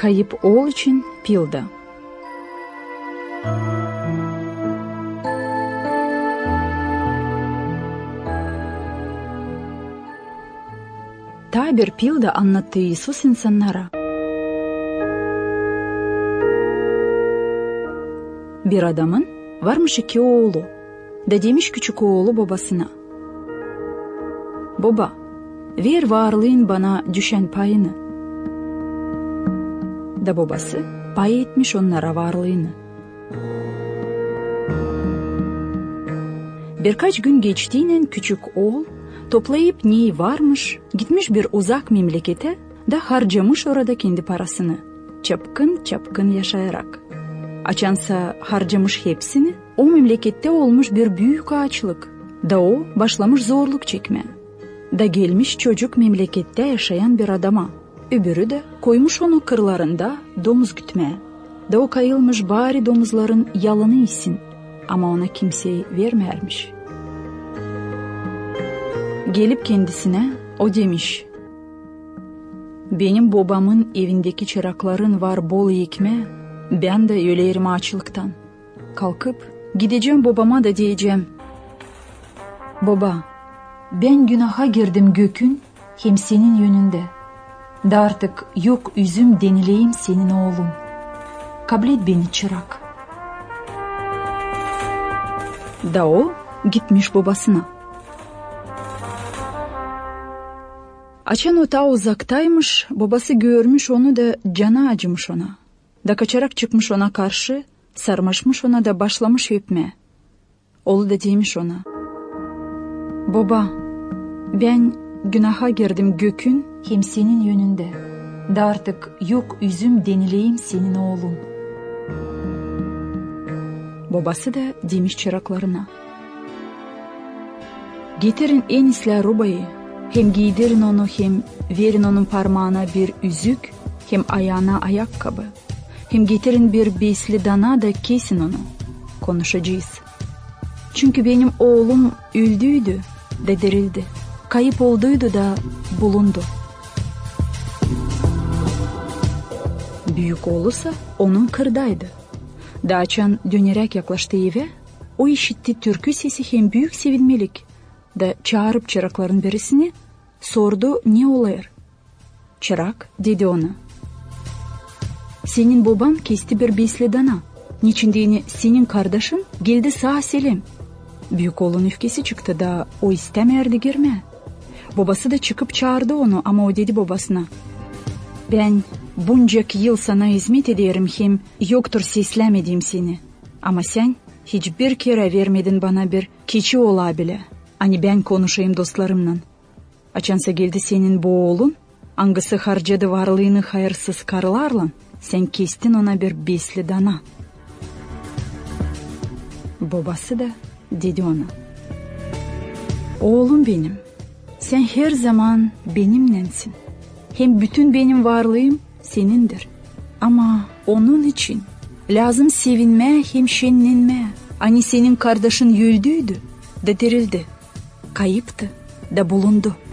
Kayıp oğul için Pilda. Tabir Pilda anlattığı Isus insanlara. Bir adamın varmış 2 oğlu. Da demiş küçük oğlu babasına: "Baba, ver varlığın bana düşen payını." Da babası pay etmiş onlara varlığını. Birkaç gün geçtiğinde küçük oğul toplayıp neyi varmış, gitmiş bir uzak memlekete da harcamış orada kendi parasını, çapkın çapkın yaşayarak. Açansa harcamış hepsini, o memlekette olmuş bir büyük açlık. Da o başlamış zorluk çekmeye. Da gelmiş çocuk memlekette yaşayan bir adama. Öbürü de koymuş onu kırlarında domuz gütmeye. Da o kayılmış bari domuzların yalını yesin, ama ona kimseyi vermermiş. Gelip kendisine o demiş: "Benim babamın evindeki çırakların var bol ekmeği, ben de ölerim açlıktan. Kalkıp gideceğim babama da diyeceğim: Baba, ben günaha girdim gökün hem senin yönünde. Da artık yok üzüm denileyim senin oğlum. Kabul et beni çırak." Da o gitmiş babasına. Açan o ta uzaktaymış, babası görmüş onu da canı acımış ona. Da kaçarak çıkmış ona karşı, sarmaşmış ona da başlamış öpmeye. Oğlu da demiş ona: "Baba, ben günaha girdim gökün hem senin yönünde. Da artık yok üzüm denileyim senin oğlum." Babası da demiş çıraklarına: "Getirin en iyisi rubayı, hem giydirin onu hem verin onun parmağına bir yüzük, hem ayağına ayakkabı. Hem getirin bir besli dana da kesin onu. Konuşacağız. Çünkü benim oğlum öldüydü de dirildi. Kayıp olduydu da bulundu." Büyük oğlusa onun kırdaydı. Da açan dönerek yaklaştı eve, o işitti türkü sesi hem büyük sevinmelik. Da çağırıp çırakların birisini sordu ne oluyor. Çırak dedi ona: "Senin baban kesti bir besli dana. Niçin senin kardeşin geldi sağ selim." Büyük oğlun öfkesi çıktı da o istemerdi girme. Babası da çıkıp çağırdı onu, ama o dedi babasına: "Ben bunca yıl sana hizmet ederim hem yoktur seslemediğim seni. Ama sen hiçbir kere vermedin bana bir keçi ola bile. Hani ben konuşayım dostlarımla. Açansa geldi senin bu oğlun, hangisi harcadı varlığını hayırsız karılarla, sen kestin ona bir besli dana." Babası da dedi ona: "Oğlum benim, sen her zaman benimlensin. Hem bütün benim varlığım senindir. Ama onun için lazım sevinmeye hem şenlenmeye. Hani senin kardeşin öldüydü da dirildi, kayıptı da bulundu.